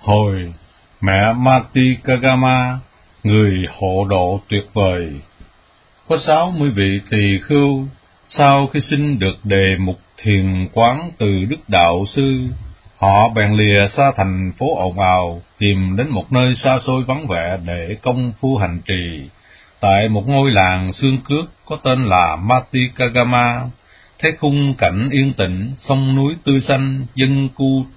hồi, mẹ Mati Kagama, người hộ độ tuyệt vời. Có 60 vị tỳ khưu, sau khi xin được đề mục thiền quán từ Đức Đạo Sư, họ bèn lìa xa thành phố ồn ào, tìm đến một nơi xa xôi vắng vẻ để công phu hành trì. Tại một ngôi làng xương cước có tên là Mati Kagama, thấy khung cảnh yên tĩnh, sông núi tươi xanh, dân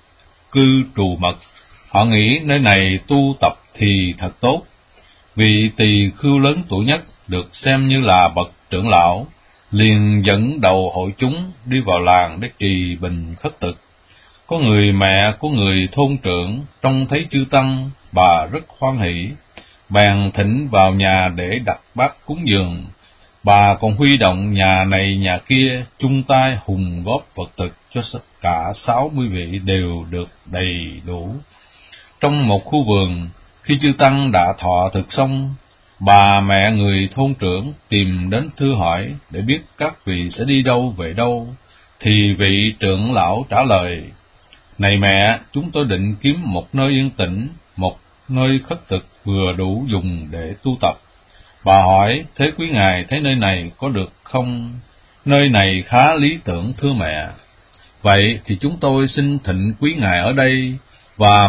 cư trù mật, họ nghĩ nơi này tu tập thì thật tốt. Vị tỳ khưu lớn tuổi nhất, được xem như là bậc trưởng lão, liền dẫn đầu hội chúng đi vào làng để trì bình khất thực. Có người mẹ của người thôn trưởng trông thấy chư tăng, bà rất hoan hỷ, bèn thỉnh vào nhà để đặt bát cúng dường. Bà còn huy động nhà này nhà kia chung tay hùng góp vật thực cho cả 60 vị đều được đầy đủ. Trong một khu vườn, khi chư tăng đã thọ thực xong, bà mẹ người thôn trưởng tìm đến thưa hỏi để biết các vị sẽ đi đâu về đâu, thì vị trưởng lão trả lời: Này mẹ, chúng tôi định kiếm một nơi yên tĩnh, một nơi khất thực vừa đủ dùng để tu tập. Bà hỏi: Thế quý ngài thấy nơi này có được không? Nơi này khá lý tưởng thưa mẹ. Vậy thì chúng tôi xin thỉnh quý ngài ở đây, và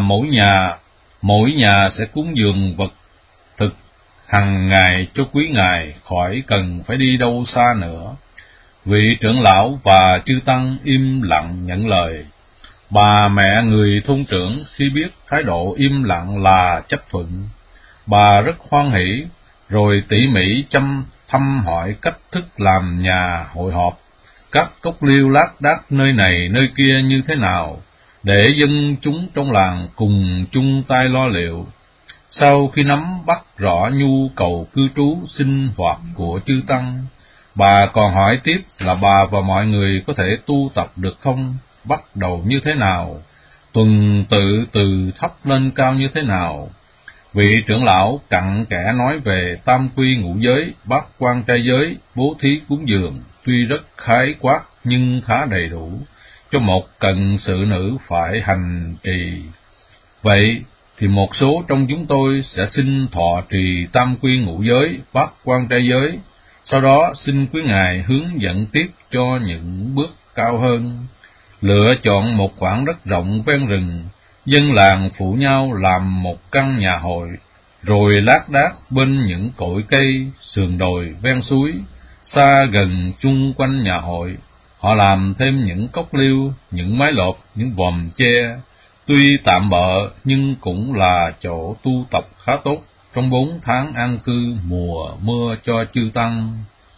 mỗi nhà sẽ cúng dường vật thực hằng ngày cho quý ngài, khỏi cần phải đi đâu xa nữa. Vị trưởng lão và chư tăng im lặng nhận lời. Bà mẹ người thôn trưởng khi biết thái độ im lặng là chấp thuận, bà rất hoan hỷ, rồi tỉ mỉ thăm hỏi cách thức làm nhà hội họp, các cốc liêu lác đác nơi này nơi kia như thế nào, để dân chúng trong làng cùng chung tay lo liệu. Sau khi nắm bắt rõ nhu cầu cư trú sinh hoạt của chư tăng, bà còn hỏi tiếp là bà và mọi người có thể tu tập được không, bắt đầu như thế nào, tuần tự từ thấp lên cao như thế nào. Vị trưởng lão cặn kẽ nói về tam quy ngũ giới, bát quan trai giới, bố thí cúng dường, tuy rất khái quát nhưng khá đầy đủ cho một cận sự nữ phải hành trì. Vậy thì một số trong chúng tôi sẽ xin thọ trì tam quy ngũ giới, bát quan trai giới, sau đó xin quý ngài hướng dẫn tiếp cho những bước cao hơn. Lựa chọn một khoảng đất rộng ven rừng, dân làng phụ nhau làm một căn nhà hội, rồi lác đác bên những cội cây, sườn đồi ven suối, xa gần chung quanh nhà hội. Họ làm thêm những cốc liêu, những mái lợp, những vòm tre, tuy tạm bợ nhưng cũng là chỗ tu tập khá tốt trong 4 tháng an cư mùa mưa cho chư tăng.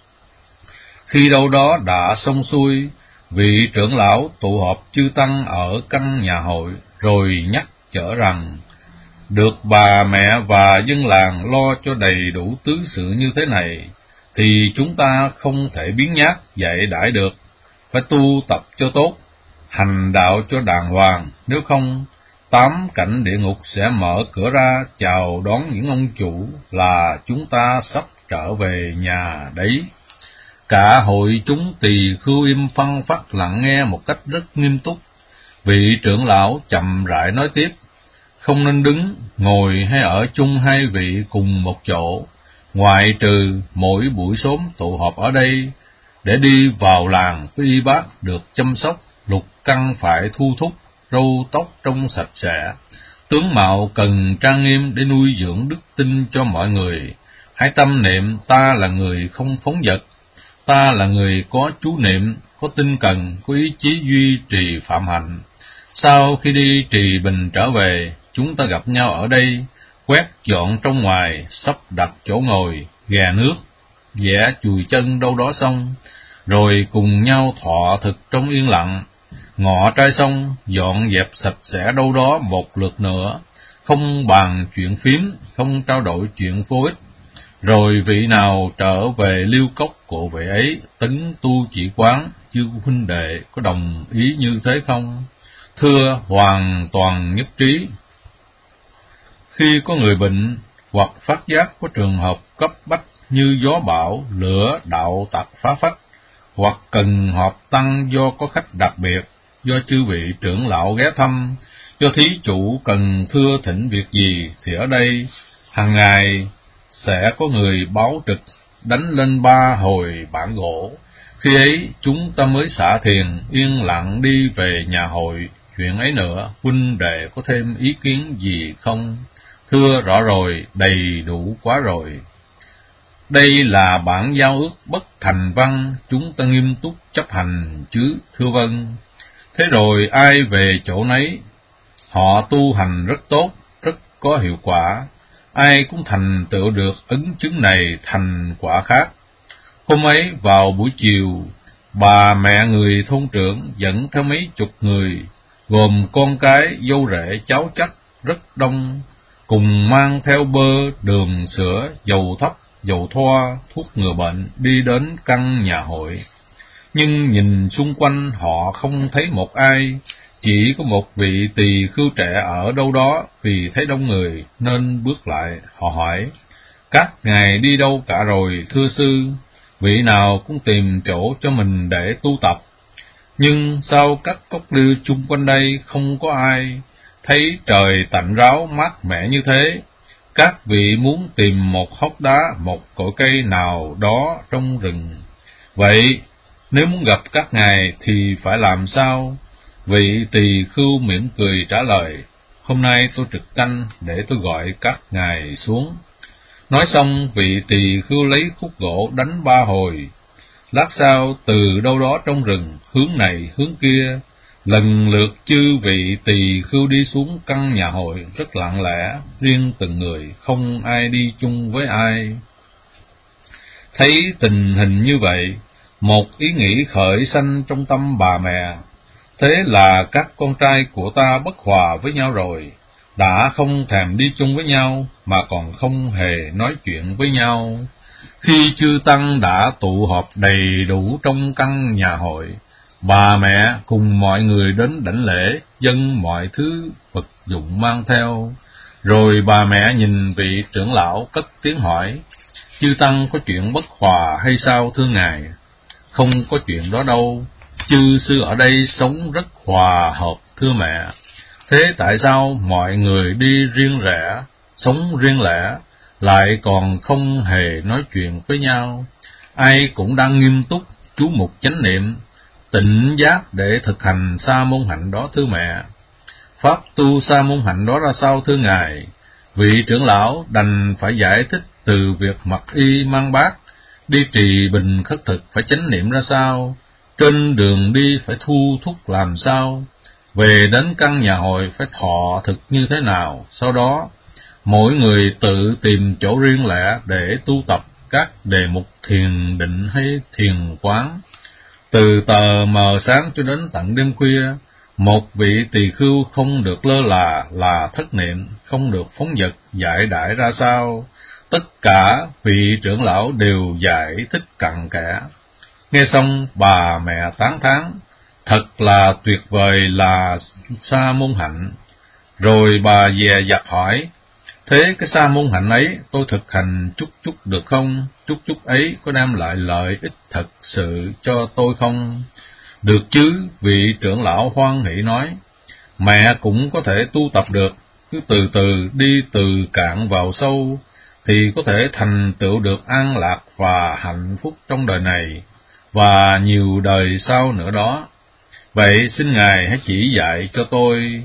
Khi đâu đó đã xong xuôi, vị trưởng lão tụ họp chư tăng ở căn nhà hội, rồi nhắc nhở rằng: Được bà mẹ và dân làng lo cho đầy đủ tứ sự như thế này, thì chúng ta không thể biến nhát dạy đãi được, phải tu tập cho tốt, hành đạo cho đàng hoàng, nếu không 8 cảnh địa ngục sẽ mở cửa ra chào đón những ông chủ là chúng ta sắp trở về nhà đấy. Cả hội chúng tỳ khưu im phăng phắc lặng nghe một cách rất nghiêm túc. Vị trưởng lão chậm rãi nói tiếp: Không nên đứng, ngồi hay ở chung hai vị cùng một chỗ, ngoại trừ mỗi buổi sớm tụ họp ở đây để đi vào làng với y bác được chăm sóc, lục căn phải thu thúc, râu tóc trông sạch sẽ, tướng mạo cần trang nghiêm để nuôi dưỡng đức tin cho mọi người. Hãy tâm niệm ta là người không phóng dật, ta là người có chú niệm, có tinh cần, có ý chí duy trì phạm hạnh. Sau khi đi trì bình trở về, chúng ta gặp nhau ở đây, quét dọn trong ngoài, sắp đặt chỗ ngồi, ghè nước, vẽ chùi chân đâu đó xong, rồi cùng nhau thọ thực trong yên lặng. Ngọ trai xong, dọn dẹp sạch sẽ đâu đó một lượt nữa, không bàn chuyện phím, không trao đổi chuyện vô ích. Rồi vị nào trở về liêu cốc của vị ấy, tấn tu chỉ quán, chư huynh đệ có đồng ý như thế không? Thưa, hoàn toàn nhất trí. Khi có người bệnh hoặc phát giác có trường hợp cấp bách như gió bão, lửa, đạo tặc phá phách, hoặc cần họp tăng do có khách đặc biệt, do chư vị trưởng lão ghé thăm, cho thí chủ cần thưa thỉnh việc gì thì ở đây hàng ngày sẽ có người báo trực đánh lên 3 hồi bản gỗ. Khi ấy chúng ta mới xả thiền yên lặng đi về nhà hội. Chuyện ấy nữa, huynh đệ có thêm ý kiến gì không? Thưa rõ rồi, đầy đủ quá rồi. Đây là bản giao ước bất thành văn, chúng ta nghiêm túc chấp hành chứ, thưa vâng. Thế rồi ai về chỗ nấy, họ tu hành rất tốt, rất có hiệu quả. Ai cũng thành tựu được ấn chứng này thành quả khác. Hôm ấy vào buổi chiều, bà mẹ người thôn trưởng dẫn theo mấy chục người, gồm con cái, dâu rể, cháu chắc, rất đông, cùng mang theo bơ, đường, sữa, dầu thắp, dầu thoa, thuốc ngừa bệnh, đi đến căn nhà hội. Nhưng nhìn xung quanh họ không thấy một ai, chỉ có một vị tỳ khưu trẻ ở đâu đó, vì thấy đông người nên bước lại. Họ hỏi: các ngài đi đâu cả rồi, thưa sư? Vị nào cũng tìm chỗ cho mình để tu tập. Nhưng sao các cốc liêu chung quanh đây không có ai? Thấy trời tạnh ráo mát mẻ như thế, các vị muốn tìm một hốc đá, một cội cây nào đó trong rừng. Vậy nếu muốn gặp các ngài thì phải làm sao? Vị tỳ khưu mỉm cười trả lời: hôm nay tôi trực canh để tôi gọi các ngài xuống. Nói xong, vị tỳ khưu lấy khúc gỗ đánh 3 hồi. Lát sau, từ đâu đó trong rừng, hướng này hướng kia, lần lượt chư vị tỳ khưu đi xuống căn nhà hội rất lặng lẽ, riêng từng người, không ai đi chung với ai. Thấy tình hình như vậy, một ý nghĩ khởi sanh trong tâm bà mẹ. Thế là các con trai của ta bất hòa với nhau rồi, đã không thèm đi chung với nhau, mà còn không hề nói chuyện với nhau. Khi chư tăng đã tụ họp đầy đủ trong căn nhà hội, bà mẹ cùng mọi người đến đảnh lễ, dâng mọi thứ vật dụng mang theo. Rồi bà mẹ nhìn vị trưởng lão cất tiếng hỏi: chư tăng có chuyện bất hòa hay sao thưa ngài? Không có chuyện đó đâu, chư sư ở đây sống rất hòa hợp thưa mẹ. Thế tại sao mọi người đi riêng rẽ, sống riêng lẻ, lại còn không hề nói chuyện với nhau? Ai cũng đang nghiêm túc chú mục chánh niệm, tịnh giác để thực hành sa môn hạnh đó thưa mẹ. Pháp tu sa môn hạnh đó ra sao thưa ngài? Vị trưởng lão đành phải giải thích từ việc mặc y mang bát, đi trì bình khất thực phải chánh niệm ra sao, trên đường đi phải thu thúc làm sao, về đến căn nhà hội phải thọ thực như thế nào. Sau đó mỗi người tự tìm chỗ riêng lẻ để tu tập các đề mục thiền định hay thiền quán. Từ tờ mờ sáng cho đến tận đêm khuya, một vị tỳ khưu không được lơ là thất niệm, không được phóng dật, giải đãi ra sao. Tất cả vị trưởng lão đều giải thích cặn kẽ. Nghe xong bà mẹ tán thán: thật là tuyệt vời là sa môn hạnh. Rồi bà dè dặt hỏi: thế cái sa môn hạnh ấy tôi thực hành chút chút được không? Chút chút ấy có đem lại lợi ích thật sự cho tôi không? Được chứ, vị trưởng lão hoan hỷ nói. Mẹ cũng có thể tu tập được, cứ từ từ đi từ cạn vào sâu, thì có thể thành tựu được an lạc và hạnh phúc trong đời này, và nhiều đời sau nữa đó. Vậy xin Ngài hãy chỉ dạy cho tôi.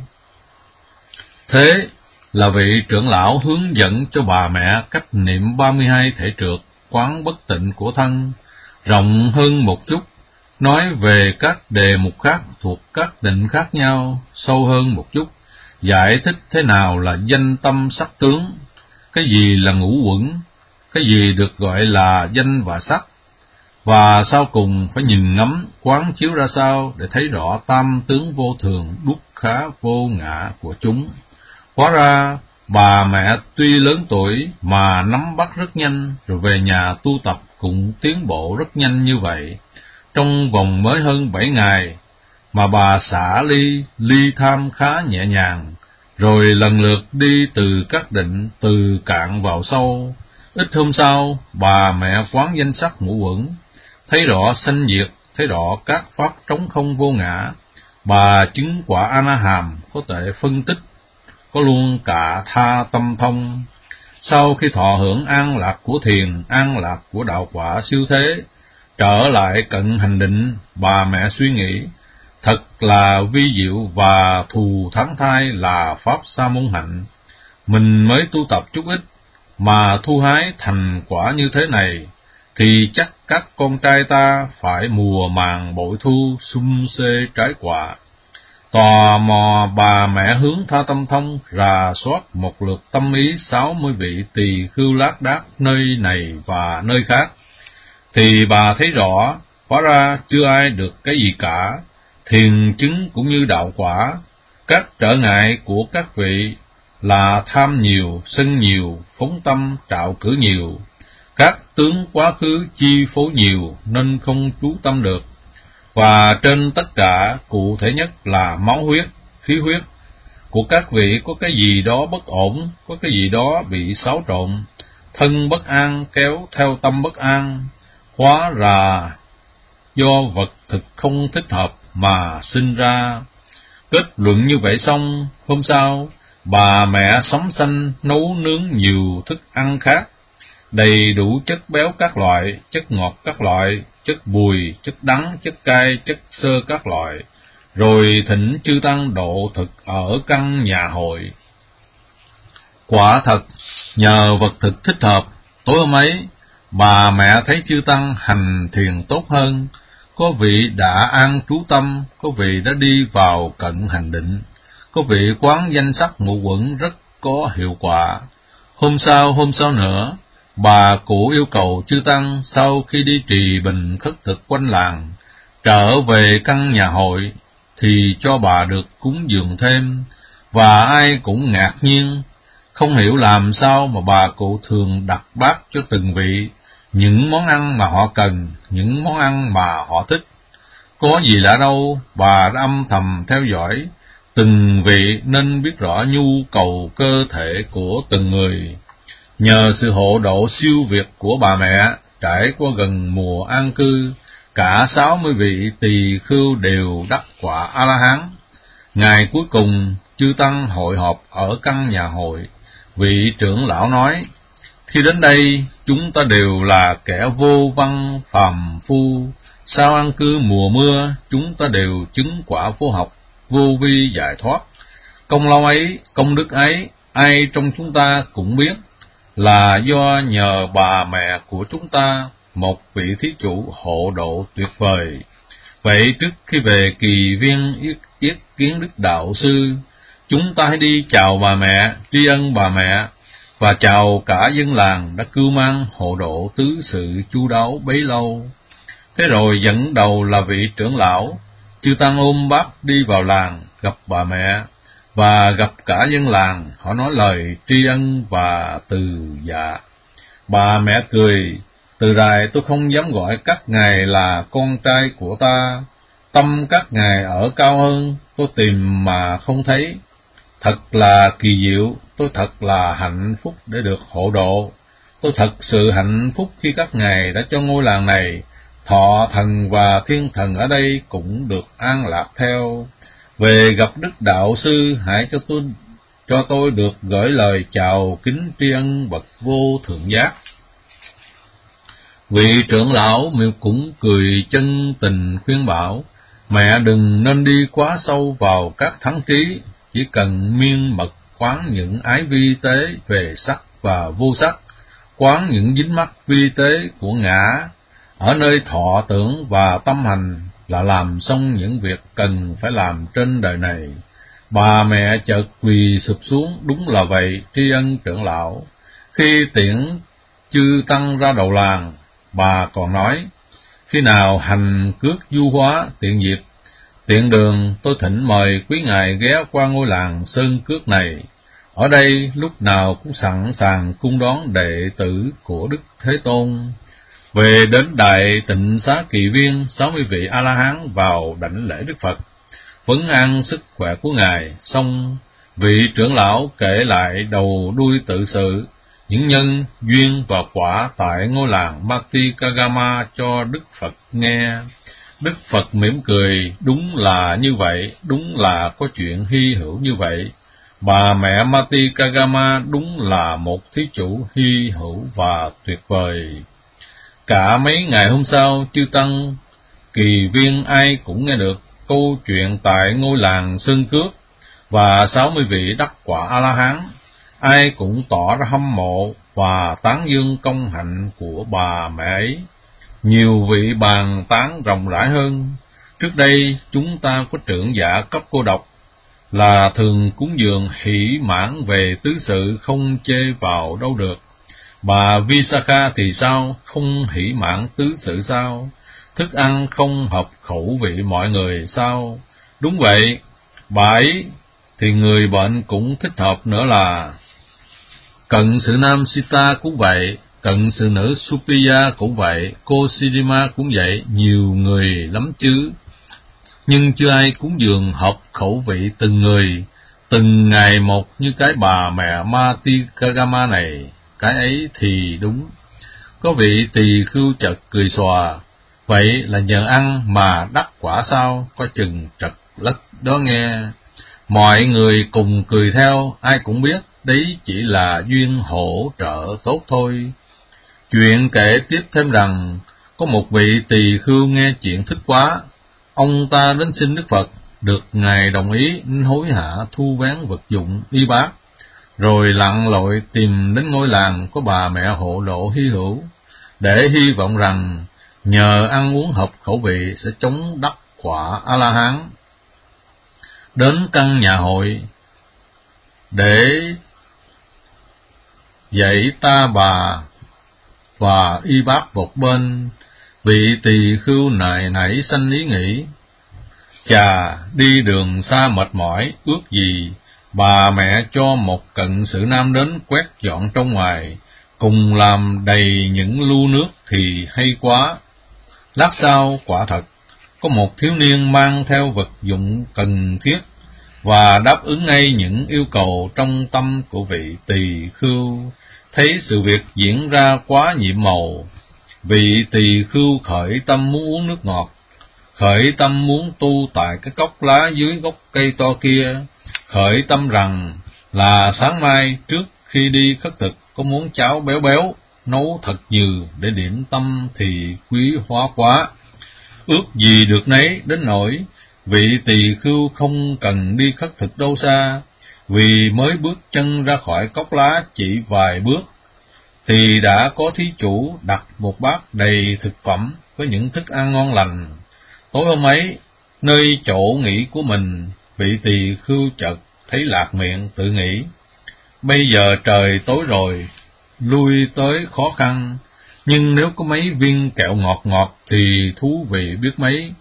Thế là vị trưởng lão hướng dẫn cho bà mẹ cách niệm 32 thể trược, quán bất tịnh của thân, rộng hơn một chút, nói về các đề mục khác thuộc các định khác nhau, sâu hơn một chút, giải thích thế nào là danh tâm sắc tướng, cái gì là ngũ uẩn, cái gì được gọi là danh và sắc, và sau cùng phải nhìn ngắm, quán chiếu ra sao để thấy rõ tam tướng vô thường, dukkha vô ngã của chúng. Hóa ra, bà mẹ tuy lớn tuổi mà nắm bắt rất nhanh, rồi về nhà tu tập cũng tiến bộ rất nhanh như vậy. Trong vòng mới hơn 7 ngày, mà bà xả ly tham khá nhẹ nhàng, rồi lần lượt đi từ các định, từ cạn vào sâu. Ít hôm sau, bà mẹ quán danh sắc ngũ uẩn, thấy rõ sanh diệt, thấy rõ các pháp trống không vô ngã, Bà chứng quả A-na-hàm có thể phân tích, có luôn cả tha tâm thông. Sau khi thọ hưởng an lạc của thiền, an lạc của đạo quả siêu thế, trở lại cận hành định, bà mẹ suy nghĩ, thật là vi diệu và thù thắng thai là pháp sa môn hạnh. Mình mới tu tập chút ít mà thu hái thành quả như thế này, thì chắc các con trai ta phải mùa màng bội thu, sum xê trái quả. Tò mò, bà mẹ hướng tha tâm thông rà soát một lượt tâm ý 60 vị tỳ khưu lác đác nơi này và nơi khác, thì bà thấy rõ, hóa ra chưa ai được cái gì cả. Thiền chứng cũng như đạo quả, các trở ngại của các vị là tham nhiều, sân nhiều, phóng tâm, trạo cử nhiều, các tướng quá khứ chi phối nhiều nên không chú tâm được. Và trên tất cả, cụ thể nhất là máu huyết, khí huyết của các vị có cái gì đó bất ổn, có cái gì đó bị xáo trộn, thân bất an kéo theo tâm bất an, hóa ra do vật thực không thích hợp mà sinh ra. Kết luận như vậy xong, hôm sau, bà mẹ sắm xanh nấu nướng nhiều thức ăn khác, đầy đủ chất béo các loại, chất ngọt các loại, chất bùi, chất đắng, chất cay, chất xơ các loại, rồi thỉnh chư tăng độ thực ở căn nhà hội. Quả thật, nhờ vật thực thích hợp, tối hôm ấy, bà mẹ thấy chư tăng hành thiền tốt hơn, có vị đã an trú tâm, có vị đã đi vào cận hành định, có vị quán danh sắc ngũ uẩn rất có hiệu quả. Hôm sau nữa, bà cụ yêu cầu chư tăng sau khi đi trì bình khất thực quanh làng, trở về căn nhà hội, thì cho bà được cúng dường thêm, và ai cũng ngạc nhiên, không hiểu làm sao mà bà cụ thường đặt bát cho từng vị những món ăn mà họ cần, những món ăn mà họ thích. Có gì lạ đâu, bà đã âm thầm theo dõi từng vị nên biết rõ nhu cầu cơ thể của từng người. Nhờ sự hộ độ siêu việt của bà mẹ, trải qua gần mùa an cư, cả 60 vị tỳ khưu đều đắc quả A-la-hán. Ngày cuối cùng, chư tăng hội họp ở căn nhà hội. Vị trưởng lão nói, khi đến đây, chúng ta đều là kẻ vô văn phàm phu. Sau an cư mùa mưa, chúng ta đều chứng quả vô học, vô vi giải thoát. Công lao ấy, công đức ấy, ai trong chúng ta cũng biết, là do nhờ bà mẹ của chúng ta, một vị thí chủ hộ độ tuyệt vời. Vậy trước khi về kỳ viên yết kiến đức đạo sư, chúng ta hãy đi chào bà mẹ, tri ân bà mẹ, và chào cả dân làng đã cưu mang hộ độ tứ sự chu đáo bấy lâu. Thế rồi dẫn đầu là vị trưởng lão, chư tăng ôm bát đi vào làng, gặp bà mẹ, và gặp cả dân làng. Họ nói lời tri ân và từ dạ. Bà mẹ cười, từ rày tôi không dám gọi các ngài là con trai của ta. Tâm các ngài ở cao hơn, tôi tìm mà không thấy. Thật là kỳ diệu, tôi thật là hạnh phúc để được hộ độ. Tôi thật sự hạnh phúc khi các ngài đã cho ngôi làng này, thọ thần và thiên thần ở đây cũng được an lạc theo. Về gặp Đức Đạo Sư, hãy cho tôi được gửi lời chào kính tri ân bậc vô thượng giác. Vị trưởng lão cũng cười chân tình khuyên bảo, mẹ đừng nên đi quá sâu vào các thắng trí, chỉ cần miên mật quán những ái vi tế về sắc và vô sắc, quán những dính mắc vi tế của ngã, ở nơi thọ tưởng và tâm hành là làm xong những việc cần phải làm trên đời này. Bà mẹ chợt quỳ sụp xuống, đúng là vậy, tri ân trưởng lão. Khi tiễn chư tăng ra đầu làng, bà còn nói, khi nào hành cước du hóa tiện dịp, tiện đường tôi thỉnh mời quý ngài ghé qua ngôi làng Sơn Cước này. Ở đây lúc nào cũng sẵn sàng cung đón đệ tử của Đức Thế Tôn. Về đến Đại Tịnh Xá Kỳ Viên, 60 vị A-la-hán vào đảnh lễ Đức Phật, vấn an sức khỏe của ngài. Xong, vị trưởng lão kể lại đầu đuôi tự sự những nhân duyên và quả tại ngôi làng Bhattikagama cho Đức Phật nghe. Đức Phật mỉm cười, đúng là như vậy, đúng là có chuyện hy hữu như vậy. Bà mẹ Mati Kagama đúng là một thí chủ hy hữu và tuyệt vời. Cả mấy ngày hôm sau, chư tăng Kỳ Viên ai cũng nghe được câu chuyện tại ngôi làng Sơn Cước, và 60 vị đắc quả A-la-hán, ai cũng tỏ ra hâm mộ và tán dương công hạnh của bà mẹ ấy. Nhiều vị bàn tán rộng rãi hơn. Trước đây chúng ta có trưởng giả cấp cô độc là thường cúng dường hỷ mãn về tứ sự, không chê vào đâu được. Bà Visakha thì sao, không hỷ mãn tứ sự sao? Thức ăn không hợp khẩu vị mọi người sao? Đúng vậy, bà ấy thì người bệnh cũng thích hợp nữa là. Cận sự nam Sita cũng vậy, cận sự nữ Supriya cũng vậy, cô Sirima cũng vậy, nhiều người lắm chứ. Nhưng chưa ai cúng dường hợp khẩu vị từng người, từng ngày một như cái bà mẹ Mati Kagama này. Cái ấy thì đúng. Có vị tỳ khưu chợt cười xòa, vậy là nhờ ăn mà đắc quả sao? Có chừng trật lất đó nghe. Mọi người cùng cười theo, ai cũng biết đấy chỉ là duyên hỗ trợ tốt thôi. Chuyện kể tiếp thêm rằng, có một vị tỳ khưu nghe chuyện thích quá, ông ta đến xin Đức Phật, được Ngài đồng ý nên hối hả thu vén vật dụng y bát, rồi lặn lội tìm đến ngôi làng có bà mẹ hộ độ hy hữu, để hy vọng rằng nhờ ăn uống hợp khẩu vị sẽ chống đắc quả A-la-hán. Đến căn nhà hội để dạy ta bà và y bác một bên, vị tỳ khưu nảy sanh ý nghĩ, chà, đi đường xa mệt mỏi, ước gì bà mẹ cho một cận sự nam đến quét dọn trong ngoài, cùng làm đầy những lu nước thì hay quá. Lát sau, quả thật, có một thiếu niên mang theo vật dụng cần thiết và đáp ứng ngay những yêu cầu trong tâm của vị tỳ khưu. Thấy sự việc diễn ra quá nhiệm màu, vị tỳ khưu khởi tâm muốn uống nước ngọt, khởi tâm muốn tu tại cái cốc lá dưới gốc cây to kia, khởi tâm rằng là sáng mai trước khi đi khất thực có muốn cháo béo béo, nấu thật nhiều để điểm tâm thì quý hóa quá. Ước gì được nấy, đến nỗi vị tỳ khưu không cần đi khất thực đâu xa, vì mới bước chân ra khỏi cốc lá chỉ vài bước, thì đã có thí chủ đặt một bát đầy thực phẩm với những thức ăn ngon lành. Tối hôm ấy, nơi chỗ nghỉ của mình, vị tỳ khưu chợt thấy lạc miệng, tự nghĩ, bây giờ trời tối rồi, lui tới khó khăn, nhưng nếu có mấy viên kẹo ngọt ngọt thì thú vị biết mấy.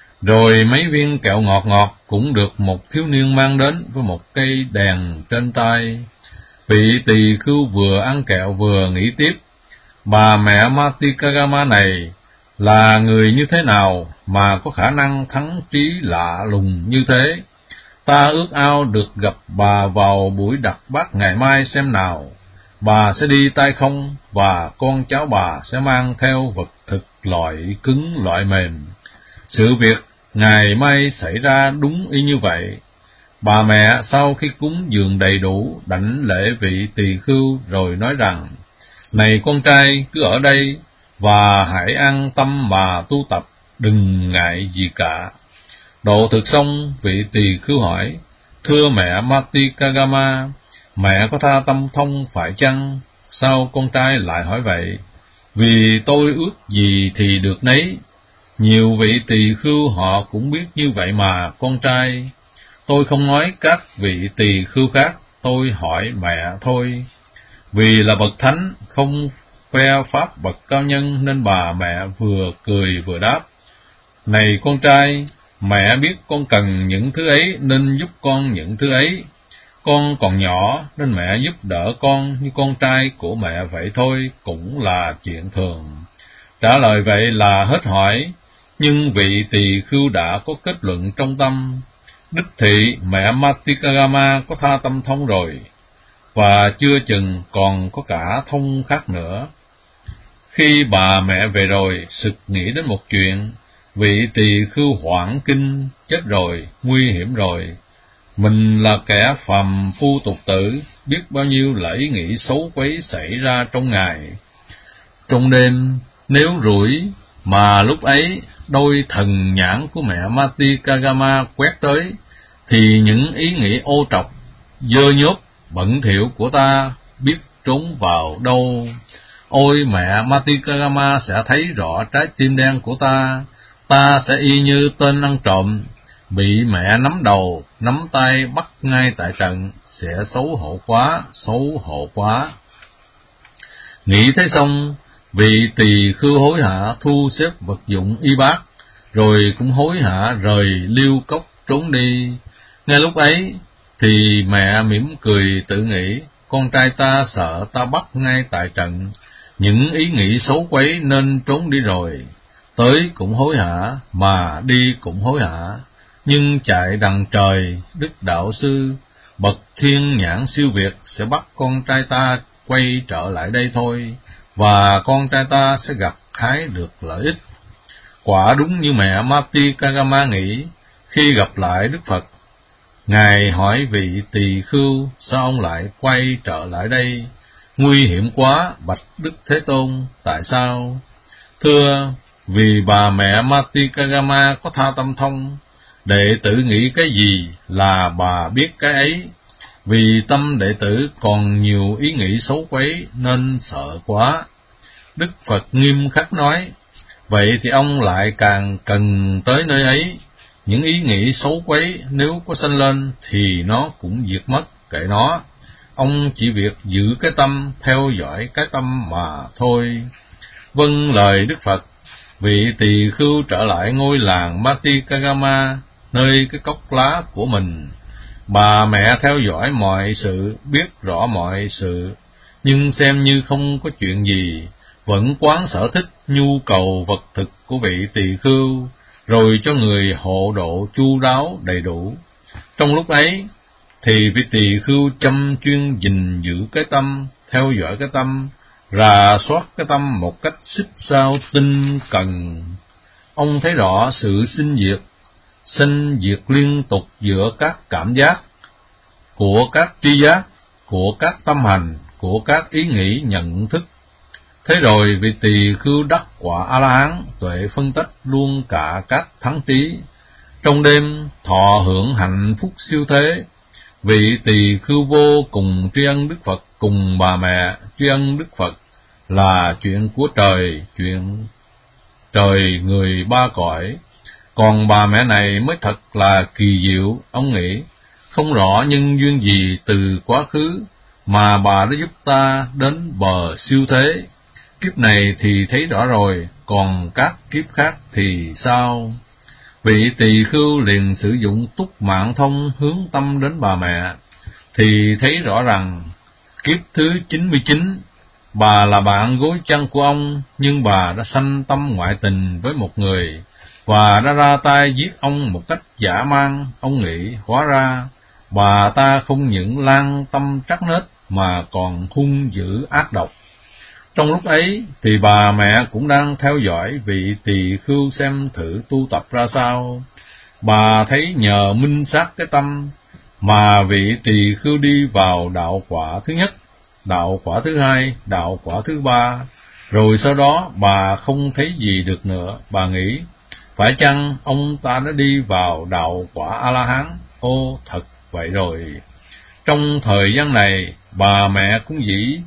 Rồi mấy viên kẹo ngọt ngọt cũng được một thiếu niên mang đến với một cây đèn trên tay. Vị tỳ khưu vừa ăn kẹo vừa nghĩ tiếp, bà mẹ Mati Kagama này là người như thế nào mà có khả năng thắng trí lạ lùng như thế? Ta ước ao được gặp bà vào buổi đặt bát ngày mai xem nào. Bà sẽ đi tay không, và con cháu bà sẽ mang theo vật thực loại cứng loại mềm. Sự việc ngày mai xảy ra đúng y như vậy. Bà mẹ sau khi cúng dường đầy đủ, đảnh lễ vị tỳ khưu rồi nói rằng, này con trai, cứ ở đây và hãy an tâm mà tu tập, đừng ngại gì cả. Độ thực xong, vị tỳ khưu hỏi, thưa mẹ Mati Kagama, mẹ có tha tâm thông phải chăng? Sao con trai lại hỏi vậy? Vì tôi ước gì thì được nấy. Nhiều vị tỳ khưu họ cũng biết như vậy mà, con trai. Tôi không nói các vị tỳ khưu khác, tôi hỏi mẹ thôi. Vì là bậc thánh, không khoe pháp bậc cao nhân, nên bà mẹ vừa cười vừa đáp, này con trai, mẹ biết con cần những thứ ấy nên giúp con những thứ ấy. Con còn nhỏ nên mẹ giúp đỡ con như con trai của mẹ vậy thôi, cũng là chuyện thường. Trả lời vậy là hết hỏi, nhưng vị tỳ khưu đã có kết luận trong tâm. Đích thị mẹ Mati Kagama có tha tâm thông rồi, và chưa chừng còn có cả thông khác nữa. Khi bà mẹ về rồi, sực nghĩ đến một chuyện, vị tỳ khưu hoảng kinh, chết rồi, nguy hiểm rồi. Mình là kẻ phàm phu tục tử, biết bao nhiêu là ý nghĩ xấu quấy xảy ra trong ngày, trong đêm. Nếu rủi mà lúc ấy đôi thần nhãn của mẹ Mati Kagama quét tới, thì những ý nghĩ ô trọc, dơ nhớp, bẩn thỉu của ta biết trốn vào đâu. Ôi mẹ Mati Kagama sẽ thấy rõ trái tim đen của ta. Ta sẽ y như tên ăn trộm, bị mẹ nắm đầu, nắm tay bắt ngay tại trận, sẽ xấu hổ quá, xấu hổ quá. Nghĩ thế xong, vị tỳ khưu hối hả thu xếp vật dụng y bát, rồi cũng hối hả rời Liêu Cốc trốn đi. Ngay lúc ấy thì mẹ mỉm cười tự nghĩ, con trai ta sợ ta bắt ngay tại trận, những ý nghĩ xấu quấy nên trốn đi rồi. Tới cũng hối hả, mà đi cũng hối hả, nhưng chạy đằng trời, Đức Đạo Sư, bậc thiên nhãn siêu việt sẽ bắt con trai ta quay trở lại đây thôi, và con trai ta sẽ gặt hái được lợi ích. Quả đúng như mẹ Mati Kagama nghĩ. Khi gặp lại Đức Phật, Ngài hỏi vị tỳ khưu, sao ông lại quay trở lại đây? Nguy hiểm quá, bạch Đức Thế Tôn, tại sao? Thưa, vì bà mẹ Mati Kagama có tha tâm thông, đệ tử nghĩ cái gì là bà biết cái ấy. Vì tâm đệ tử còn nhiều ý nghĩ xấu quấy nên sợ quá. Đức Phật nghiêm khắc nói, vậy thì ông lại càng cần tới nơi ấy. Những ý nghĩ xấu quấy nếu có sanh lên thì nó cũng diệt mất, kệ nó. Ông chỉ việc giữ cái tâm, theo dõi cái tâm mà thôi. Vâng lời Đức Phật, vị tỳ khưu trở lại ngôi làng Mati Kagama, nơi cái cốc lá của mình. Bà mẹ theo dõi mọi sự, biết rõ mọi sự, nhưng xem như không có chuyện gì, vẫn quán sở thích nhu cầu vật thực của vị tỳ khưu, rồi cho người hộ độ chu đáo đầy đủ. Trong lúc ấy thì vị tỳ khưu chăm chuyên gìn giữ cái tâm, theo dõi cái tâm, rà soát cái tâm một cách xích sao tinh cần. Ông thấy rõ sự sinh diệt liên tục giữa các cảm giác, của các tri giác, của các tâm hành, của các ý nghĩ nhận thức. Thế rồi vị tỳ khưu đắc quả A-la-hán, tuệ phân tách luôn cả các thắng trí. Trong đêm thọ hưởng hạnh phúc siêu thế, vị tỳ khưu vô cùng tri ân Đức Phật cùng bà mẹ. Tri ân Đức Phật là chuyện của trời, chuyện trời người ba cõi. Còn bà mẹ này mới thật là kỳ diệu, ông nghĩ. Không rõ nhân duyên gì từ quá khứ mà bà đã giúp ta đến bờ siêu thế. Kiếp này thì thấy rõ rồi, còn các kiếp khác thì sao? Vị tỳ khưu liền sử dụng túc mạng thông hướng tâm đến bà mẹ, thì thấy rõ rằng kiếp thứ 99, bà là bạn gối chăn của ông, nhưng bà đã sanh tâm ngoại tình với một người, và đã ra tay giết ông một cách dã man. Ông nghĩ, hóa ra bà ta không những lan tâm trắc nết mà còn hung dữ ác độc. Trong lúc ấy thì bà mẹ cũng đang theo dõi vị tỳ khưu xem thử tu tập ra sao. Bà thấy nhờ minh sát cái tâm mà vị tỳ khưu đi vào đạo quả thứ nhất, đạo quả thứ hai, đạo quả thứ ba. Rồi sau đó bà không thấy gì được nữa. Bà nghĩ, phải chăng ông ta đã đi vào đạo quả A-la-hán? Ô, thật vậy rồi. Trong thời gian này, bà mẹ cũng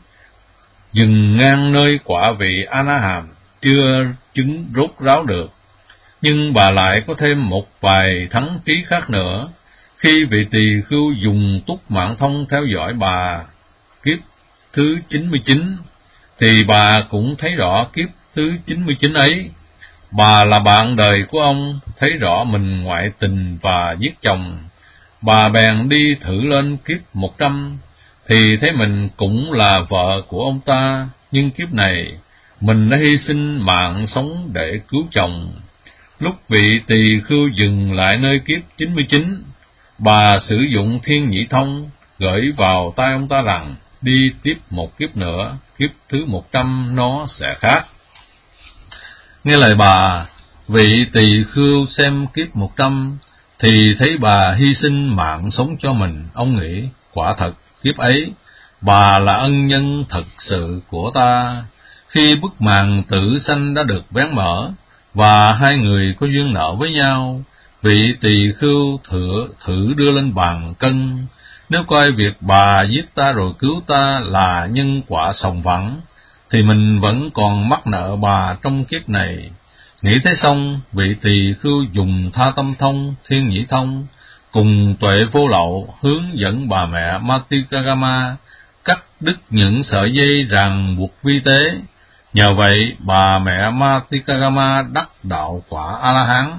dừng ngang nơi quả vị A-na-hàm, chưa chứng rốt ráo được. Nhưng bà lại có thêm một vài thắng trí khác nữa. Khi vị tỳ khưu dùng túc mạng thông theo dõi bà kiếp thứ 99, thì bà cũng thấy rõ kiếp thứ 99 ấy. Bà là bạn đời của ông, thấy rõ mình ngoại tình và giết chồng. Bà bèn đi thử lên kiếp 100, thì thấy mình cũng là vợ của ông ta, nhưng kiếp này mình đã hy sinh mạng sống để cứu chồng. Lúc vị tỳ khưu dừng lại nơi kiếp 99, bà sử dụng thiên nhĩ thông gửi vào tai ông ta rằng đi tiếp một kiếp nữa, kiếp thứ 100 nó sẽ khác. Nghe lời bà, Vị tỳ khưu xem kiếp 100, thì thấy bà hy sinh mạng sống cho mình. Ông nghĩ, quả thật kiếp ấy bà là ân nhân thật sự của ta. Khi bức màn tử sanh đã được vén mở, và hai người có duyên nợ với nhau, vị tỳ khưu thử đưa lên bàn cân. Nếu coi việc bà giết ta rồi cứu ta là nhân quả sòng phẳng, thì mình vẫn còn mắc nợ bà trong kiếp này. Nghĩ thế xong, vị tỳ khưu dùng Tha Tâm Thông, Thiên Nhĩ Thông cùng Tuệ Vô Lậu hướng dẫn bà mẹ Matikagama cắt đứt những sợi dây ràng buộc vi tế. Nhờ vậy, bà mẹ Matikagama đắc đạo quả A-la-hán.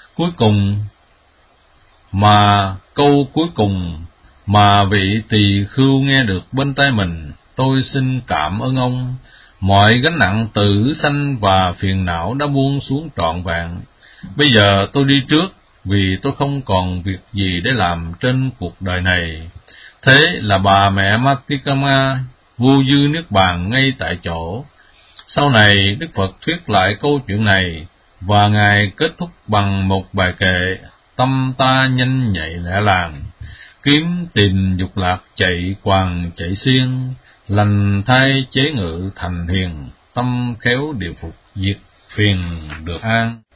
Câu cuối cùng mà vị tỳ khưu nghe được bên tai mình: tôi xin cảm ơn ông, mọi gánh nặng tử sanh và phiền não đã buông xuống trọn vẹn. Bây giờ tôi đi trước, vì tôi không còn việc gì để làm trên cuộc đời này. Thế là bà mẹ Matikama vô dư niết bàn ngay tại chỗ. Sau này, Đức Phật thuyết lại câu chuyện này, và Ngài kết thúc bằng một bài kệ: tâm ta nhanh nhạy lẹ làng, kiếm tìm dục lạc chạy quàng chạy xiên, lành thay chế ngự thành hiền, tâm khéo điều phục diệt phiền được an.